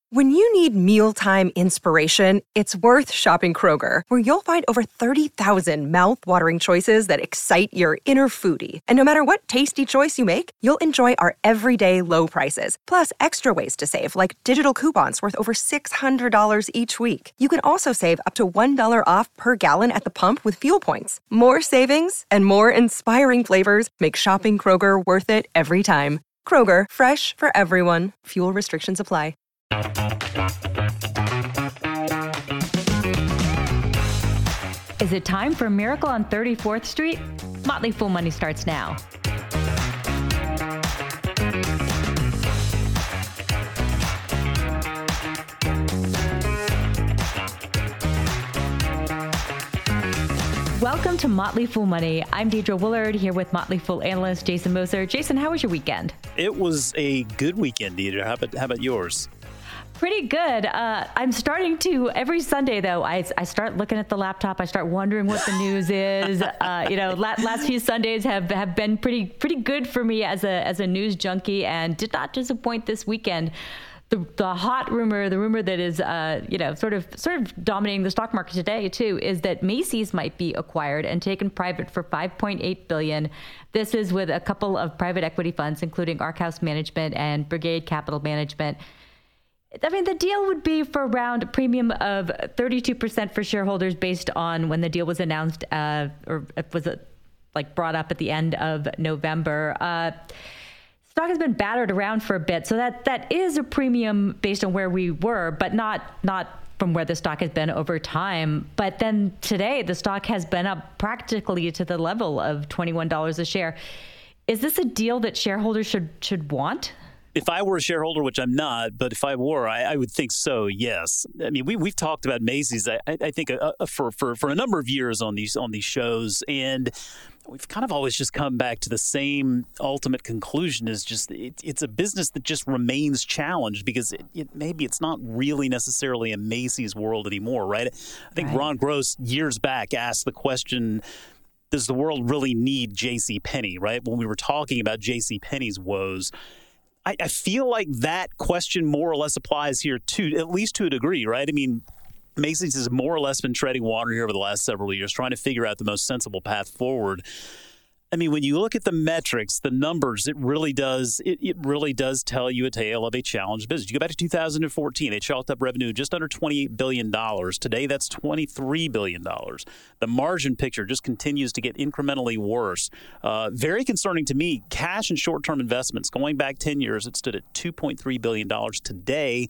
When you need mealtime inspiration, it's worth shopping Kroger, where you'll find over 30,000 mouth-watering choices that excite your inner foodie. And no matter what tasty choice you make, you'll enjoy our everyday low prices, plus extra ways to save, like digital coupons worth over $600 each week. You can also save up to $1 off per gallon at the pump with fuel points. More savings and more inspiring flavors make shopping Kroger worth it every time. Kroger, fresh for everyone. Fuel restrictions apply. Is it time for Miracle on 34th Street? Motley Fool Money starts now. Welcome to Motley Fool Money. I'm Deidre Willard here with Motley Fool analyst Jason Moser. Jason, how was your weekend? It was a good weekend, Deidre. How about yours? Pretty good. I'm starting to, every Sunday though, I start looking at the laptop. I start wondering what the news is. Last few Sundays have been pretty good for me as a news junkie, and did not disappoint this weekend. The hot rumor, the rumor that is, sort of dominating the stock market today too, is that Macy's might be acquired and taken private for $5.8 billion. This is with a couple of private equity funds, including Arkhouse Management and Brigade Capital Management. I mean, the deal would be for around a premium of 32% for shareholders based on when the deal was announced, or was it brought up at the end of November. Stock has been battered around for a bit, so that is a premium based on where we were, but not from where the stock has been over time. But then today, the stock has been up practically to the level of $21 a share. Is this a deal that shareholders should want? If I were a shareholder, which I'm not, but if I were, I would think so. Yes. I mean, we've talked about Macy's. I think for a number of years on these shows, and we've kind of always just come back to the same ultimate conclusion: is just it's a business that just remains challenged because maybe it's not really necessarily a Macy's world anymore, right? I think right. Ron Gross years back asked the question, does the world really need JCPenney, right? When we were talking about JCPenney's woes, I feel like that question more or less applies here too, at least to a degree, right? I mean, Macy's has more or less been treading water here over the last several years, trying to figure out the most sensible path forward. I mean, when you look at the metrics, the numbers, it really does tell you a tale of a challenged business. You go back to 2014, they chalked up revenue just under $28 billion. Today, that's $23 billion. The margin picture just continues to get incrementally worse. Very concerning to me, cash and short-term investments. Going back 10 years, it stood at $2.3 billion. Today,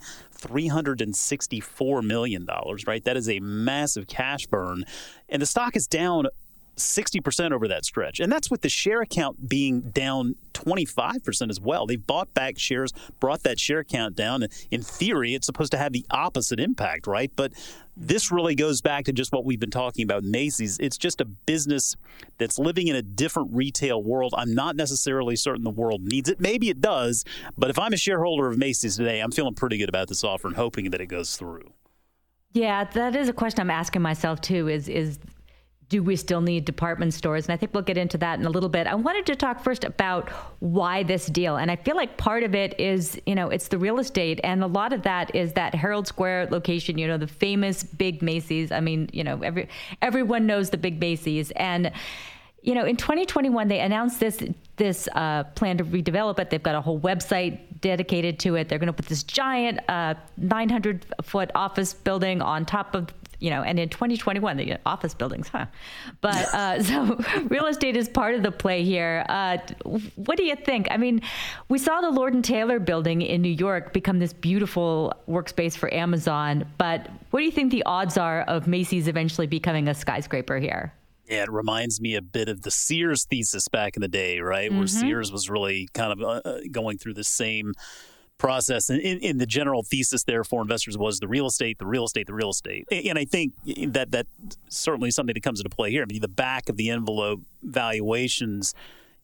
$364 million, right? That is a massive cash burn. And the stock is down 60% over that stretch. And that's with the share count being down 25% as well. They've bought back shares, brought that share count down. And in theory, it's supposed to have the opposite impact, right? But this really goes back to just what we've been talking about with Macy's. It's just a business that's living in a different retail world. I'm not necessarily certain the world needs it. Maybe it does. But if I'm a shareholder of Macy's today, I'm feeling pretty good about this offer and hoping that it goes through. Yeah, that is a question I'm asking myself, too, is do we still need department stores? And I think we'll get into that in a little bit. I wanted to talk first about why this deal. And I feel like part of it is, it's the real estate. And a lot of that is that Herald Square location, the famous big Macy's. I mean, everyone knows the big Macy's. And, in 2021, they announced this plan to redevelop it. They've got a whole website dedicated to it. They're going to put this giant 900-foot office building on top of and in 2021, the office buildings, huh? But so real estate is part of the play here. What do you think? I mean, we saw the Lord & Taylor building in New York become this beautiful workspace for Amazon. But what do you think the odds are of Macy's eventually becoming a skyscraper here? Yeah, it reminds me a bit of the Sears thesis back in the day, right? Where Sears was really kind of going through the same process. And in the general thesis there for investors was the real estate. And I think that certainly something that comes into play here. I mean, the back of the envelope valuations,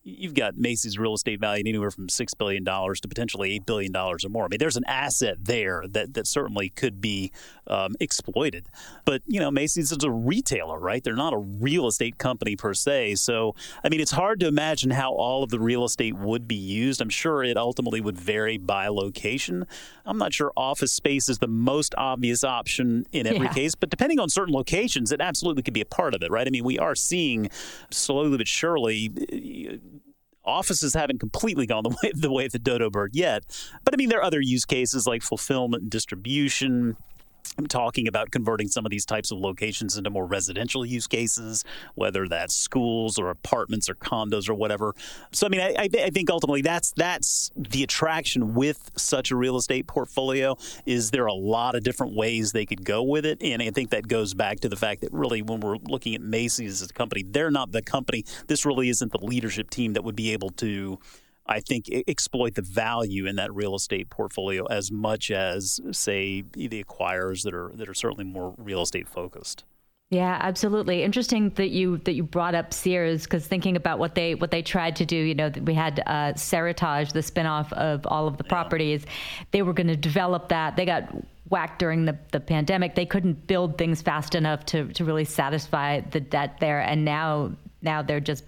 you've got Macy's real estate valued anywhere from $6 billion to potentially $8 billion or more. I mean, there's an asset there that certainly could be exploited. But, Macy's is a retailer, right? They're not a real estate company per se. So, I mean, it's hard to imagine how all of the real estate would be used. I'm sure it ultimately would vary by location. I'm not sure office space is the most obvious option in every case, but depending on certain locations, it absolutely could be a part of it, right? I mean, we are seeing slowly but surely offices haven't completely gone the way of the dodo bird yet. But I mean, there are other use cases like fulfillment and distribution. I'm talking about converting some of these types of locations into more residential use cases, whether that's schools or apartments or condos or whatever. So, I mean, I think ultimately that's the attraction with such a real estate portfolio is there are a lot of different ways they could go with it. And I think that goes back to the fact that really when we're looking at Macy's as a company, they're not the company. This really isn't the leadership team that would be able to, I think, exploit the value in that real estate portfolio as much as, say, the acquirers that are certainly more real estate focused. Yeah, absolutely. Interesting that you brought up Sears, because thinking about what they tried to do, we had Seritage, the spinoff of all of the properties. They were going to develop that. They got whacked during the pandemic. They couldn't build things fast enough to really satisfy the debt there, and now they're just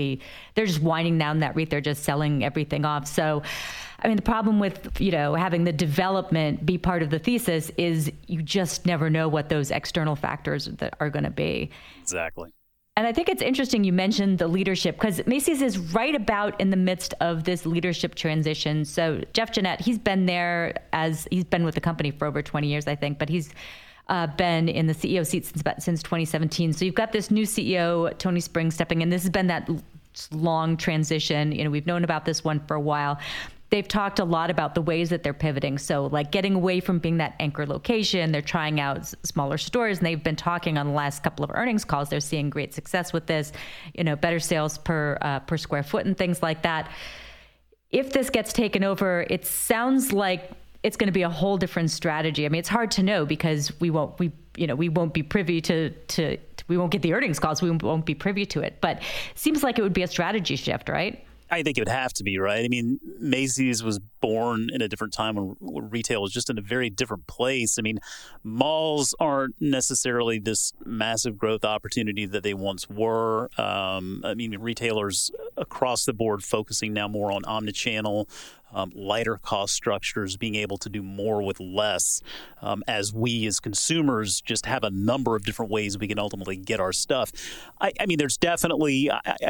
winding down that REIT. They're just selling everything off. So, I mean, the problem with, having the development be part of the thesis is you just never know what those external factors that are going to be. Exactly. And I think it's interesting you mentioned the leadership, because Macy's is right about in the midst of this leadership transition. So Jeff Gennette, he's been with the company for over 20 years, I think, but he's been in the CEO seat since 2017. So you've got this new CEO, Tony Spring, stepping in. This has been that long transition. We've known about this one for a while. They've talked a lot about the ways that they're pivoting. So like getting away from being that anchor location, they're trying out smaller stores, and they've been talking on the last couple of earnings calls. They're seeing great success with this, better sales per square foot and things like that. If this gets taken over, it sounds like it's going to be a whole different strategy. I mean, it's hard to know because we won't be privy to we won't get the earnings calls. We won't be privy to it, but it seems like it would be a strategy shift, right? I think it would have to be, right? I mean, Macy's was born in a different time when retail was just in a very different place. I mean, malls aren't necessarily this massive growth opportunity that they once were. I mean, retailers across the board focusing now more on omnichannel, lighter cost structures, being able to do more with less, as we as consumers just have a number of different ways we can ultimately get our stuff. I mean, there's definitely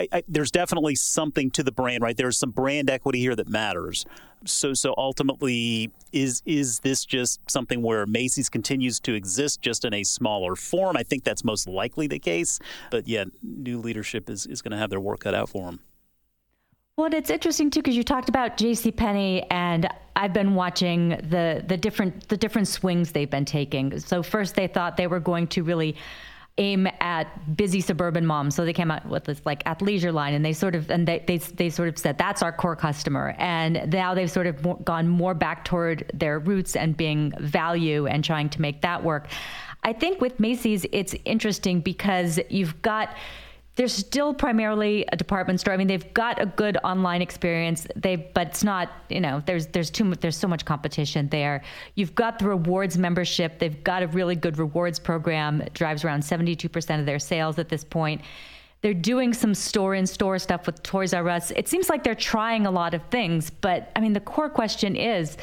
something to the brand, right? There's some brand equity here that matters. So ultimately, is this just something where Macy's continues to exist just in a smaller form? I think that's most likely the case. But yeah, new leadership is going to have their work cut out for them. Well, it's interesting too, because you talked about JCPenney, and I've been watching the different swings they've been taking. So first, they thought they were going to really aim at busy suburban moms, so they came out with this like athleisure line, and they sort of said that's our core customer. And now they've sort of gone more back toward their roots and being value and trying to make that work. I think with Macy's, it's interesting because they're still primarily a department store. I mean, they've got a good online experience. But it's not, there's so much competition there. You've got the rewards membership. They've got a really good rewards program. It drives around 72% of their sales at this point. They're doing some store-in-store stuff with Toys R Us. It seems like they're trying a lot of things. But I mean, the core question is,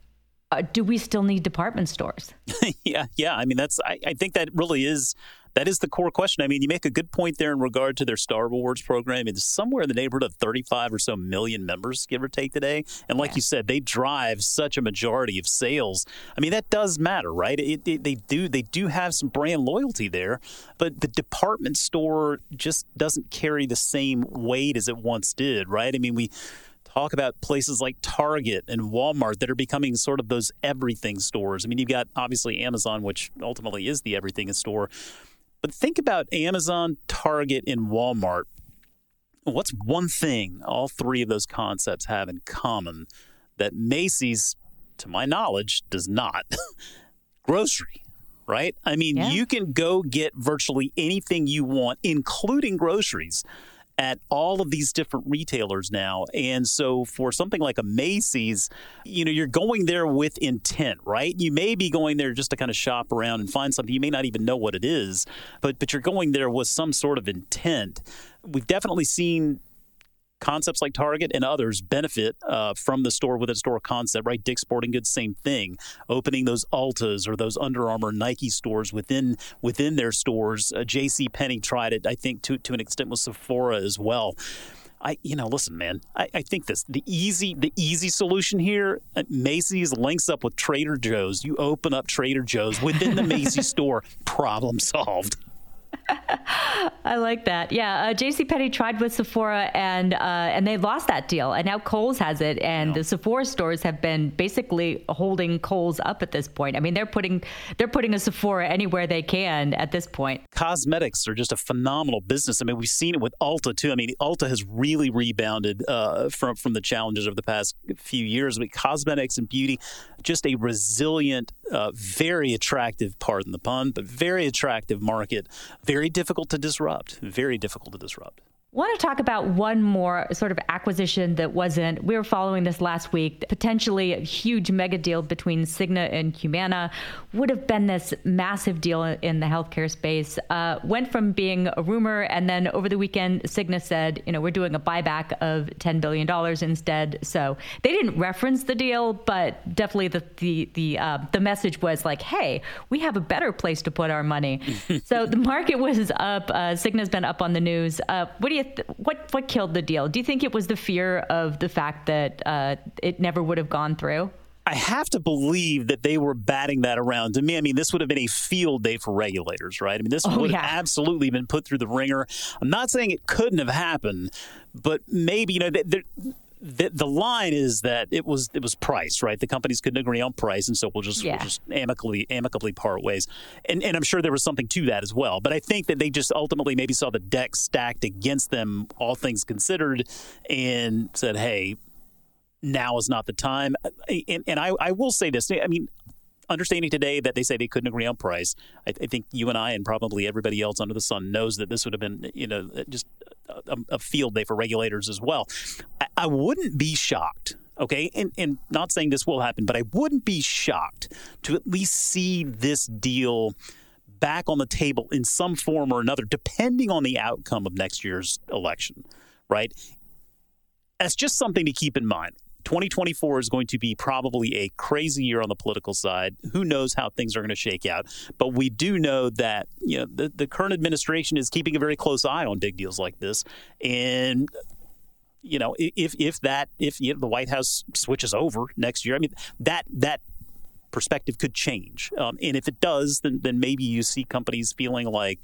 do we still need department stores? Yeah. I mean, I think that really is. That is the core question. I mean, you make a good point there in regard to their Star Rewards program. It's somewhere in the neighborhood of 35 or so million members, give or take, today. And like you said, they drive such a majority of sales. I mean, that does matter, right? They do have some brand loyalty there, but the department store just doesn't carry the same weight as it once did, right? I mean, we talk about places like Target and Walmart that are becoming sort of those everything stores. I mean, you've got obviously Amazon, which ultimately is the everything store. But think about Amazon, Target, and Walmart. What's one thing all three of those concepts have in common that Macy's, to my knowledge, does not? Grocery, right? I mean, you can go get virtually anything you want, including groceries, at all of these different retailers now. And so for something like a Macy's, you're going there with intent, right? You may be going there just to kind of shop around and find something. You may not even know what it is, but you're going there with some sort of intent. We've definitely seen concepts like Target and others benefit from the store within store concept, right? Dick's Sporting Goods, same thing. Opening those Ultas or those Under Armour, Nike stores within their stores. JCPenney tried it, I think, to an extent with Sephora as well. Listen, man, I think the easy solution here, Macy's links up with Trader Joe's. You open up Trader Joe's within the Macy's store, problem solved. I like that. Yeah, JCPenney tried with Sephora and they lost that deal. And now Kohl's has it, and the Sephora stores have been basically holding Kohl's up at this point. I mean, they're putting a Sephora anywhere they can at this point. Cosmetics are just a phenomenal business. I mean, we've seen it with Ulta too. I mean, Ulta has really rebounded from the challenges of the past few years. I mean, cosmetics and beauty, just a resilient, very attractive, pardon the pun, but very attractive market. Very difficult to disrupt. Very difficult to disrupt. I want to talk about one more sort of acquisition that we were following this last week, potentially a huge mega deal between Cigna and Humana. Would have been this massive deal in the healthcare space. Went from being a rumor, and then over the weekend, Cigna said, we're doing a buyback of $10 billion instead. So they didn't reference the deal, but definitely the message was like, hey, we have a better place to put our money. So the market was up. Cigna's been up on the news. What killed the deal? Do you think it was the fear of the fact that it never would have gone through? I have to believe that they were batting that around. To me, I mean, this would have been a field day for regulators, right? I mean, this would have absolutely been put through the ringer. I'm not saying it couldn't have happened, but maybe, the line is that it was price, right? The companies couldn't agree on price, and so we'll just amicably part ways. And I'm sure there was something to that as well. But I think that they just ultimately maybe saw the deck stacked against them, all things considered, and said, hey, now is not the time. And I will say this. I mean, understanding today that they say they couldn't agree on price, I think you and I and probably everybody else under the sun knows that this would have been, just a field day for regulators as well. I wouldn't be shocked, okay, and not saying this will happen, but I wouldn't be shocked to at least see this deal back on the table in some form or another, depending on the outcome of next year's election, right? That's just something to keep in mind. 2024 is going to be probably a crazy year on the political side. Who knows how things are going to shake out? But we do know that the current administration is keeping a very close eye on big deals like this. And if the White House switches over next year, I mean that perspective could change. And if it does, then maybe you see companies feeling like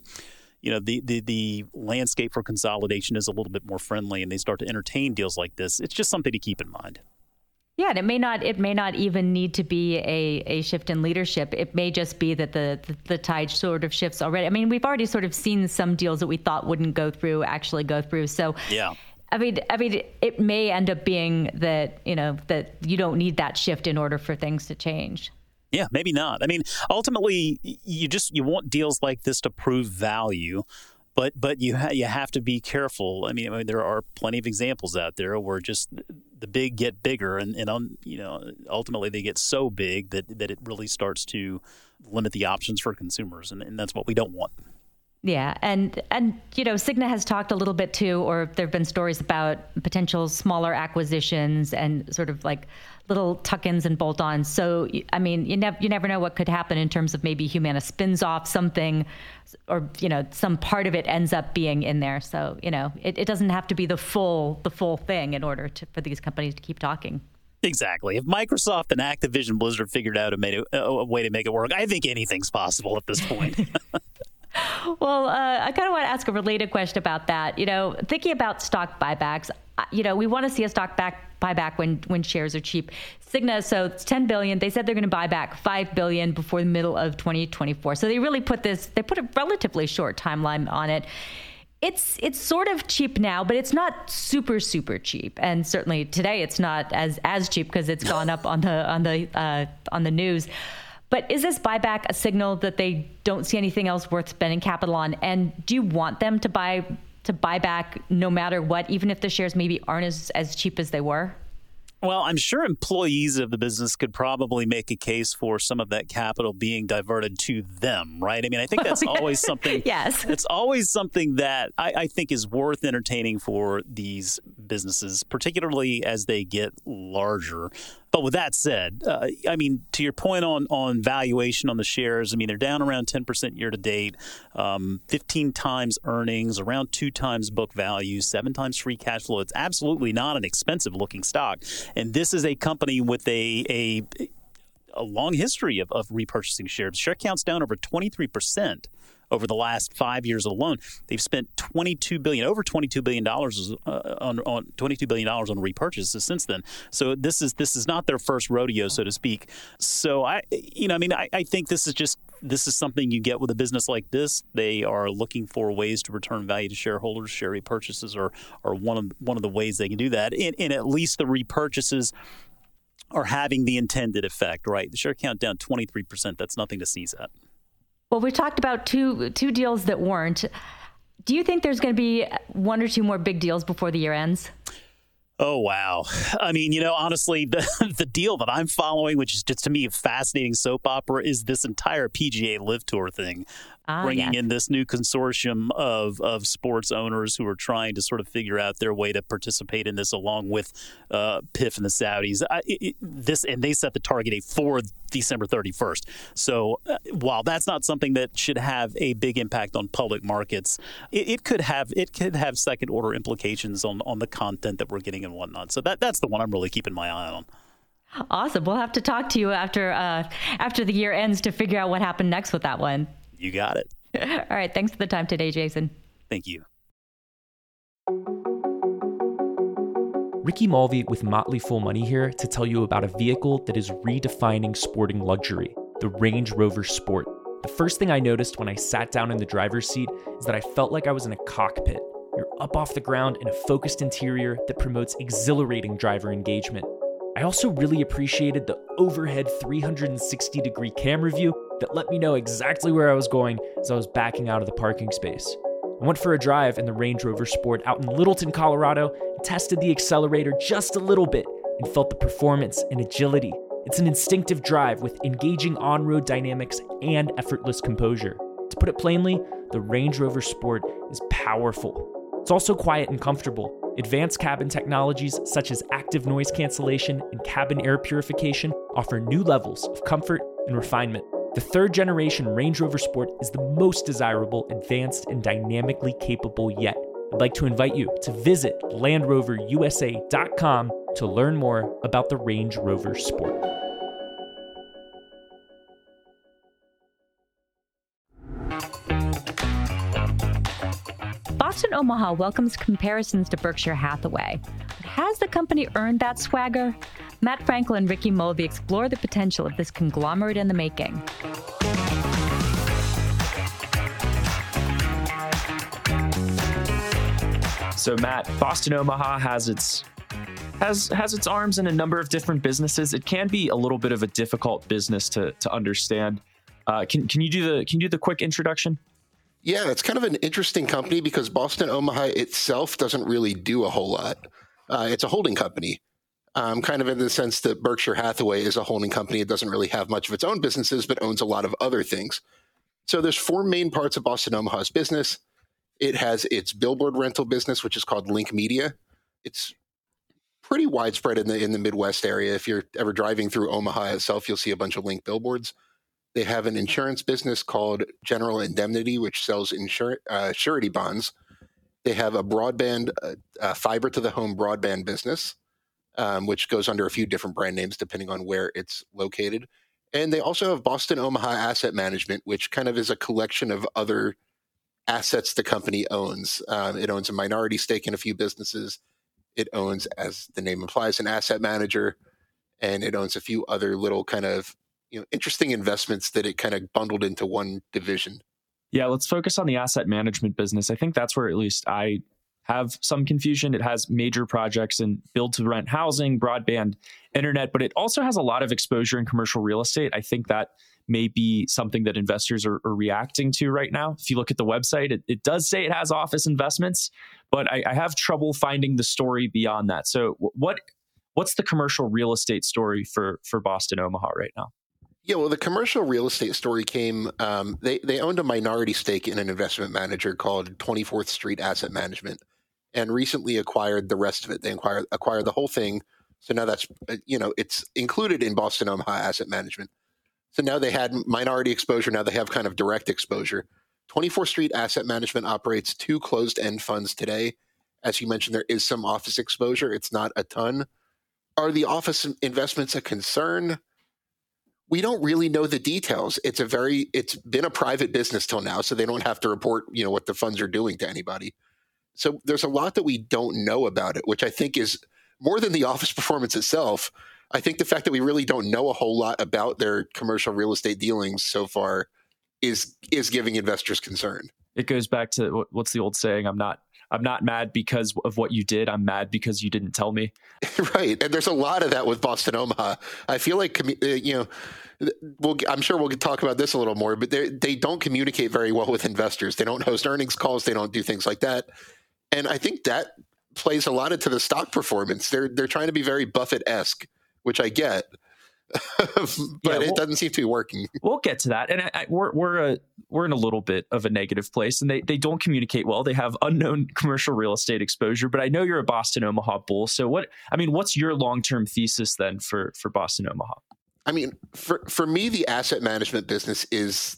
the landscape for consolidation is a little bit more friendly, and they start to entertain deals like this. It's just something to keep in mind. Yeah, and it may not even need to be a shift in leadership. It may just be that the tide sort of shifts already. I mean, we've already sort of seen some deals that we thought wouldn't go through actually go through. So yeah. I mean, it may end up being that that you don't need that shift in order for things to change. Yeah, maybe not. I mean, ultimately, you want deals like this to prove value, but you have to be careful. I mean, there are plenty of examples out there where just the big get bigger, and ultimately they get so big that it really starts to limit the options for consumers, and that's what we don't want. Yeah, and Cigna has talked a little bit too, or there have been stories about potential smaller acquisitions and sort of like little tuck-ins and bolt-ons. So, I mean, you never know what could happen in terms of maybe Humana spins off something, or some part of it ends up being in there. So, it doesn't have to be the full thing in order for these companies to keep talking. Exactly. If Microsoft and Activision Blizzard figured out a way to make it work, I think anything's possible at this point. Well, I kind of want to ask a related question about that. Thinking about stock buybacks, we want to see a stock buyback when shares are cheap. Cigna, so it's $10 billion. They said they're going to buy back $5 billion before the middle of 2024. So they really put a relatively short timeline on it. It's sort of cheap now, but it's not super, super cheap. And certainly today it's not as cheap because it's gone up on the news. But is this buyback a signal that they don't see anything else worth spending capital on? And do you want them to buy to buy back no matter what, even if the shares maybe aren't as cheap as they were? Well, I'm sure employees of the business could probably make a case for some of that capital being diverted to them, right? I mean, I think that's always something. Yes. It's always something that I think is worth entertaining for these businesses, particularly as they get larger. But with that said, I mean, to your point on valuation on the shares, I mean, they're down around 10% year to date, 15 times earnings, around 2 times book value, 7 times free cash flow. It's absolutely not an expensive looking stock. And this is a company with a long history of repurchasing shares. Share count's down over 23%. Over the last 5 years alone, they've spent over $22 billion on repurchases since then. So this is not their first rodeo, so to speak. So I think this is something you get with a business like this. They are looking for ways to return value to shareholders. Share repurchases are one of the ways they can do that. And at least the repurchases are having the intended effect, right? The share count down 23%. That's nothing to sneeze at. Well, we talked about two deals that weren't. Do you think there's going to be 1 or 2 more big deals before the year ends? Oh, wow. I mean, honestly, the deal that I'm following, which is just to me a fascinating soap opera, is this entire PGA Live Tour thing. Bringing in this new consortium of sports owners who are trying to sort of figure out their way to participate in this along with PIF and the Saudis. And they set the target date for December 31st. So while that's not something that should have a big impact on public markets, it could have second order implications on the content that we're getting and whatnot. So that's the one I'm really keeping my eye on. Awesome. We'll have to talk to you after the year ends to figure out what happened next with that one. You got it. All right. Thanks for the time today, Jason. Thank you. Ricky Mulvey with Motley Fool Money here to tell you about a vehicle that is redefining sporting luxury, the Range Rover Sport. The first thing I noticed when I sat down in the driver's seat is that I felt like I was in a cockpit. You're up off the ground in a focused interior that promotes exhilarating driver engagement. I also really appreciated the overhead 360-degree camera view that let me know exactly where I was going as I was backing out of the parking space. I went for a drive in the Range Rover Sport out in Littleton, Colorado, and tested the accelerator just a little bit and felt the performance and agility. It's an instinctive drive with engaging on-road dynamics and effortless composure. To put it plainly, the Range Rover Sport is powerful. It's also quiet and comfortable. Advanced cabin technologies such as active noise cancellation and cabin air purification offer new levels of comfort and refinement. The third generation Range Rover Sport is the most desirable, advanced, and dynamically capable yet. I'd like to invite you to visit LandRoverUSA.com to learn more about the Range Rover Sport. Boston Omaha welcomes comparisons to Berkshire Hathaway. But has the company earned that swagger? Matt Frankel and Ricky Mulvey explore the potential of this conglomerate in the making. So Matt, Boston Omaha has its arms in a number of different businesses. It can be a little bit of a difficult business to understand. Can you do the quick introduction? Yeah, it's kind of an interesting company because Boston Omaha itself doesn't really do a whole lot. It's a holding company, kind of in the sense that Berkshire Hathaway is a holding company. It doesn't really have much of its own businesses, but owns a lot of other things. So there's 4 main parts of Boston Omaha's business. It has its billboard rental business, which is called Link Media. It's pretty widespread in the Midwest area. If you're ever driving through Omaha itself, you'll see a bunch of Link billboards. They have an insurance business called General Indemnity, which sells surety bonds. They have a broadband, fiber to the home broadband business, which goes under a few different brand names depending on where it's located. And they also have Boston Omaha Asset Management, which kind of is a collection of other assets the company owns. It owns a minority stake in a few businesses. It owns, as the name implies, an asset manager, and it owns a few other little kind of interesting investments that it kind of bundled into one division. Yeah, let's focus on the asset management business. I think that's where at least I have some confusion. It has major projects in build to rent housing, broadband, internet, but it also has a lot of exposure in commercial real estate. I think that may be something that investors are reacting to right now. If you look at the website, it does say it has office investments, but I have trouble finding the story beyond that. So what's the commercial real estate story for Boston Omaha right now? Yeah, well, the commercial real estate story came, they owned a minority stake in an investment manager called 24th Street Asset Management and recently acquired the rest of it. They acquired the whole thing. So now that's, it's included in Boston Omaha Asset Management. So now they had minority exposure. Now they have kind of direct exposure. 24th Street Asset Management operates 2 closed-end funds today. As you mentioned, there is some office exposure. It's not a ton. Are the office investments a concern? We don't really know the details. It's been a private business till now, so they don't have to report, what the funds are doing to anybody. So there's a lot that we don't know about it, which I think is more than the office performance itself. I think the fact that we really don't know a whole lot about their commercial real estate dealings so far is giving investors concern. It goes back to what's the old saying? I'm not mad because of what you did. I'm mad because you didn't tell me. Right. And there's a lot of that with Boston Omaha. I feel like, I'm sure we'll talk about this a little more, but they don't communicate very well with investors. They don't host earnings calls. They don't do things like that. And I think that plays a lot into the stock performance. They're trying to be very Buffett-esque, which I get. But it doesn't seem to be working. We'll get to that, and we're in a little bit of a negative place, and they don't communicate well. They have unknown commercial real estate exposure. But I know you're a Boston Omaha bull, so what's your long-term thesis then for Boston Omaha? I mean, for me, the asset management business is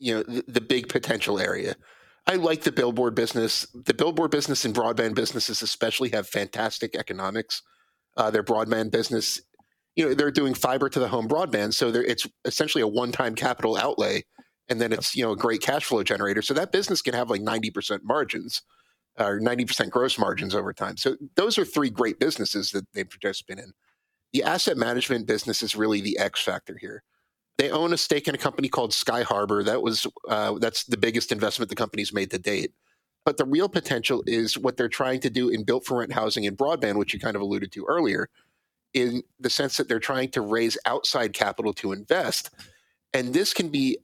the big potential area. I like the billboard business. The billboard business and broadband businesses especially have fantastic economics. Their broadband business, they're doing fiber to the home broadband. So it's essentially a one-time capital outlay. And then it's, a great cash flow generator. So that business can have like 90% margins or 90% gross margins over time. So those are 3 great businesses that they participate in. The asset management business is really the X factor here. They own a stake in a company called Sky Harbor. That's the biggest investment the company's made to date. But the real potential is what they're trying to do in built-for-rent housing and broadband, which you kind of alluded to earlier, in the sense that they're trying to raise outside capital to invest. And this can be,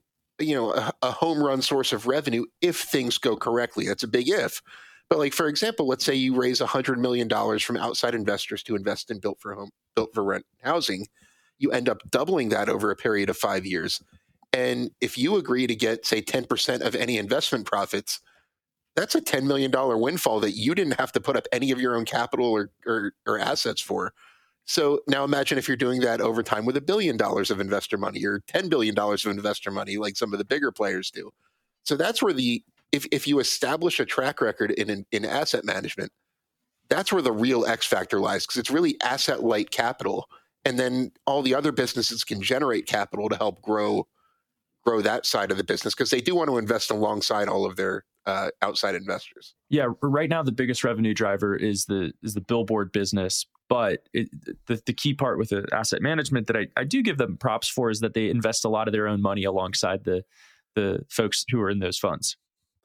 a home run source of revenue if things go correctly. That's a big if. But for example, let's say you raise $100 million from outside investors to invest in built-for-rent housing. You end up doubling that over a period of 5 years. And if you agree to get, say, 10% of any investment profits, that's a $10 million windfall that you didn't have to put up any of your own capital or assets for. So now imagine if you're doing that over time with $1 billion of investor money or $10 billion of investor money, like some of the bigger players do. So that's where if you establish a track record in asset management, that's where the real X factor lies, because it's really asset light capital. And then all the other businesses can generate capital to help grow that side of the business, because they do want to invest alongside all of their outside investors. Yeah, right now the biggest revenue driver is the billboard business, but the key part with the asset management that I do give them props for is that they invest a lot of their own money alongside the folks who are in those funds.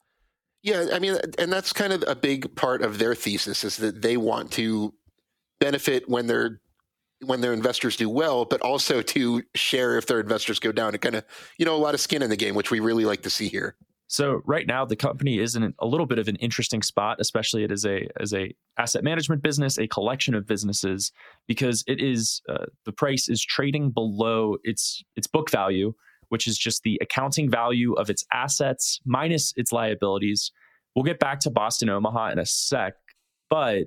Yeah, I mean, and that's kind of a big part of their thesis, is that they want to benefit when their investors do well, but also to share if their investors go down. It kind of, a lot of skin in the game, which we really like to see here. So right now, the company is in a little bit of an interesting spot, especially it is as a asset management business, a collection of businesses, because it is the price is trading below its book value, which is just the accounting value of its assets minus its liabilities. We'll get back to Boston Omaha in a sec, but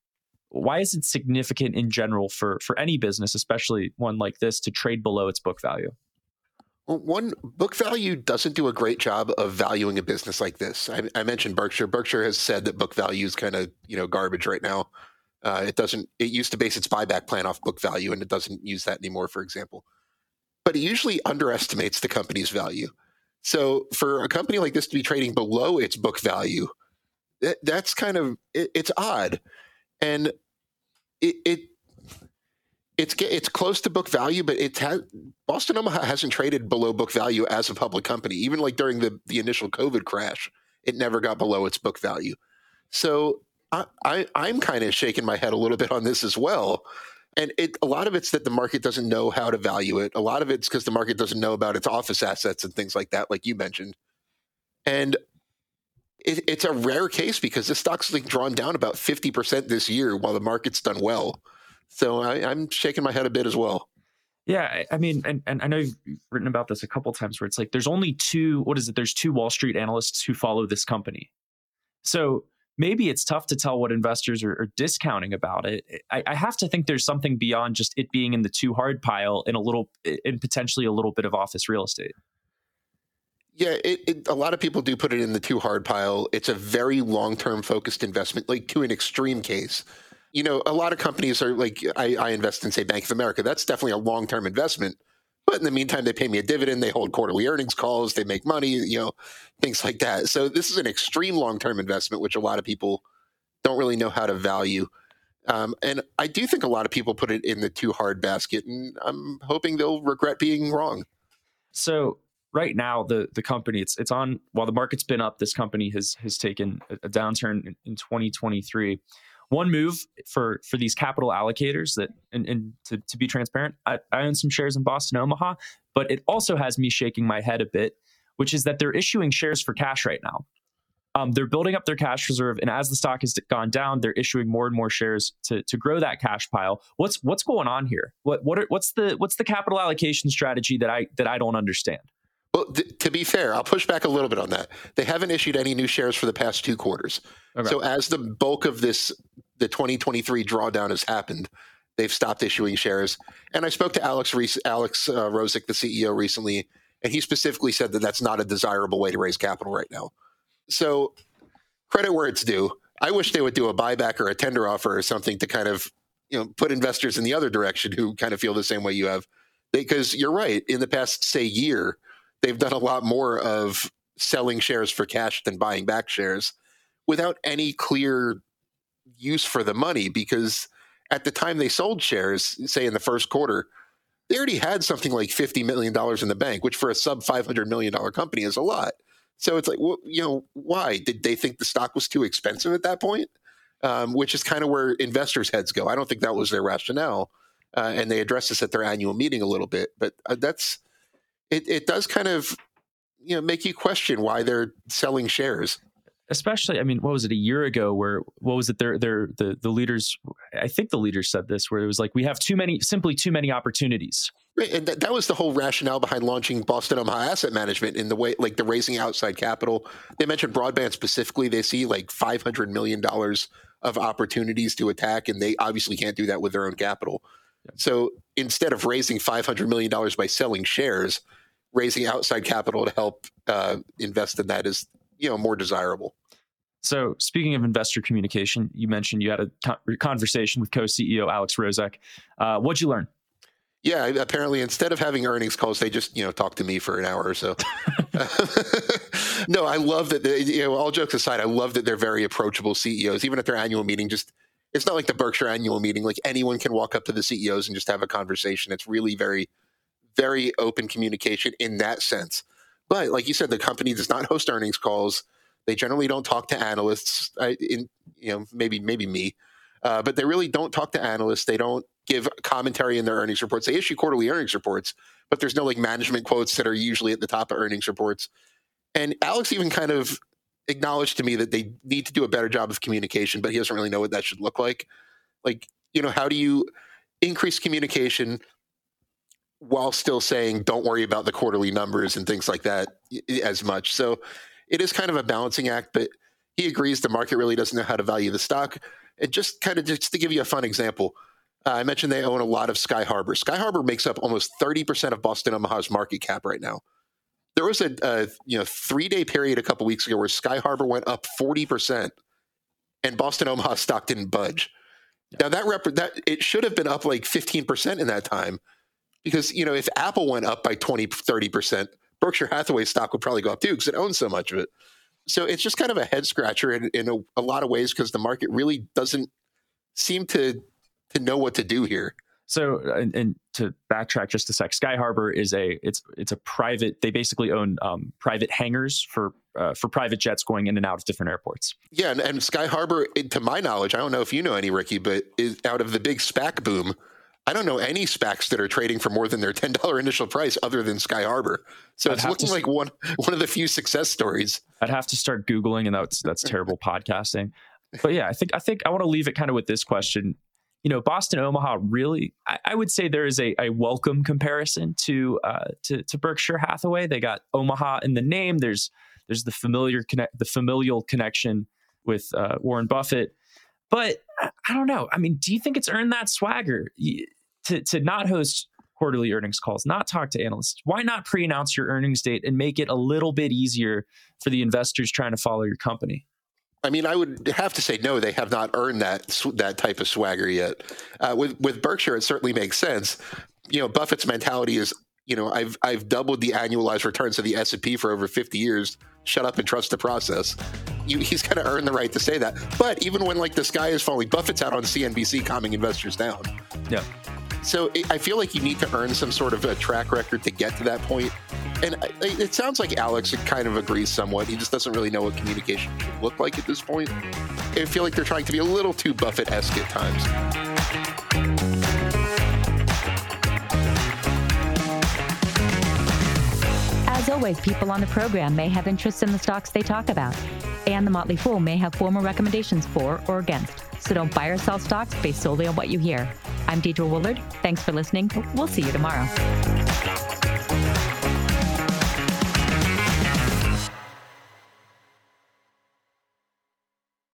why is it significant in general for any business, especially one like this, to trade below its book value? Well, one, book value doesn't do a great job of valuing a business like this. I mentioned Berkshire. Berkshire has said that book value is kind of garbage right now. It used to base its buyback plan off book value, and it doesn't use that anymore, for example. But it usually underestimates the company's value. So for a company like this to be trading below its book value, that's kind of it's odd, and it's close to book value, but Boston Omaha hasn't traded below book value as a public company. Even during the initial COVID crash, it never got below its book value. So I'm kind of shaking my head a little bit on this as well. And a lot of it's that the market doesn't know how to value it. A lot of it's because the market doesn't know about its office assets and things like that, like you mentioned. And it's a rare case because this stock's like drawn down about 50% this year while the market's done well. So I'm shaking my head a bit as well. Yeah, I mean, and I know you've written about this a couple of times where it's like there's only there's two Wall Street analysts who follow this company. So maybe it's tough to tell what investors are discounting about it. I have to think there's something beyond just it being in the too hard pile and potentially a little bit of office real estate. Yeah, a lot of people do put it in the too hard pile. It's a very long-term focused investment, like to an extreme case. You know, a lot of companies are like, I invest in, say, Bank of America. That's definitely a long-term investment. But in the meantime, they pay me a dividend. They hold quarterly earnings calls. They make money, you know, things like that. So this is an extreme long-term investment, which a lot of people don't really know how to value. And I do think a lot of people put it in the too hard basket, and I'm hoping they'll regret being wrong. So right now, the company, it's on, while the market's been up, this company has taken a downturn in 2023. One move for these capital allocators that, and to be transparent, I own some shares in Boston Omaha, but it also has me shaking my head a bit, which is that they're issuing shares for cash right now. They're building up their cash reserve, and as the stock has gone down, they're issuing more and more shares to grow that cash pile. What's going on here? What's the capital allocation strategy that I don't understand? Well, to be fair, I'll push back a little bit on that. They haven't issued any new shares for the past 2 quarters. Okay. So as the bulk of the 2023 drawdown has happened, they've stopped issuing shares. And I spoke to Alex Rosick, the CEO, recently, and he specifically said that that's not a desirable way to raise capital right now. So credit where it's due. I wish they would do a buyback or a tender offer or something to kind of, you know, put investors in the other direction who kind of feel the same way you have. Because you're right, in the past, say, year, they've done a lot more of selling shares for cash than buying back shares without any clear use for the money, because at the time they sold shares, say in the first quarter, they already had something like $50 million in the bank, which for a sub $500 million company is a lot. So it's like, well, you know, why? Did they think the stock was too expensive at that point? Which is kind of where investors' heads go. I don't think that was their rationale. And they addressed this at their annual meeting a little bit. But it does kind of, you know, make you question why they're selling shares. Especially, I mean, what was it, a year ago where, what was it, the leaders, I think the leaders said this, where it was like, we have too many opportunities. Right, and that was the whole rationale behind launching Boston Omaha Asset Management, in the way, like the raising outside capital. They mentioned broadband specifically. They see like $500 million of opportunities to attack, and they obviously can't do that with their own capital. Yeah. So instead of raising $500 million by selling shares, raising outside capital to help invest in that is, you know, more desirable. So speaking of investor communication, you mentioned you had a conversation with co-CEO Alex Rosick. What'd you learn? Yeah, apparently instead of having earnings calls, they just, you know, talk to me for an hour or so. No, I love that. You know, all jokes aside, I love that they're very approachable CEOs, even at their annual meeting. Just, it's not like the Berkshire annual meeting. Like anyone can walk up to the CEOs and just have a conversation. It's really very, very open communication in that sense. But like you said, the company does not host earnings calls. They generally don't talk to analysts. Maybe me, but they really don't talk to analysts. They don't give commentary in their earnings reports. They issue quarterly earnings reports, but there's no like management quotes that are usually at the top of earnings reports. And Alex even kind of acknowledged to me that they need to do a better job of communication, but he doesn't really know what that should look like. Like, you know, how do you increase communication while still saying, don't worry about the quarterly numbers and things like that as much? So it is kind of a balancing act, but he agrees the market really doesn't know how to value the stock. And just to give you a fun example, I mentioned they own a lot of Sky Harbor. Sky Harbor makes up almost 30% of Boston Omaha's market cap right now. There was a 3-day period a couple weeks ago where Sky Harbor went up 40%, and Boston Omaha stock didn't budge. Now that it should have been up like 15% in that time, because, you know, if Apple went up by 20-30%, Berkshire Hathaway stock would probably go up too, because it owns so much of it. So it's just kind of a head scratcher in a lot of ways, because the market really doesn't seem to know what to do here. So, and to backtrack just a sec, Sky Harbor is it's a private. They basically own private hangars for private jets going in and out of different airports. Yeah, and Sky Harbor, to my knowledge, I don't know if you know any, Ricky, but is out of the big SPAC boom. I don't know any SPACs that are trading for more than their $10 initial price other than Sky Harbor. So it's looking like one of the few success stories. I'd have to start Googling, and that's terrible podcasting. But yeah, I think I want to leave it kind of with this question. Boston Omaha really, I would say there is a welcome comparison to Berkshire Hathaway. They got Omaha in the name. There's the familial connection with Warren Buffett. But I don't know. I mean, do you think it's earned that swagger to not host quarterly earnings calls, not talk to analysts? Why not pre-announce your earnings date and make it a little bit easier for the investors trying to follow your company? I mean, I would have to say no. They have not earned that type of swagger yet. With Berkshire, it certainly makes sense. Buffett's mentality is, I've doubled the annualized returns of the S&P for over 50 years. Shut up and trust the process. He's kind of earned the right to say that. But even when the sky is falling, Buffett's out on CNBC calming investors down. Yeah. So I feel like you need to earn some sort of a track record to get to that point. And it sounds like Alex kind of agrees somewhat. He just doesn't really know what communication should look like at this point. I feel like they're trying to be a little too Buffett-esque at times. As always, people on the program may have interests in the stocks they talk about, and the Motley Fool may have formal recommendations for or against. So don't buy or sell stocks based solely on what you hear. I'm Deidre Woolard. Thanks for listening. We'll see you tomorrow.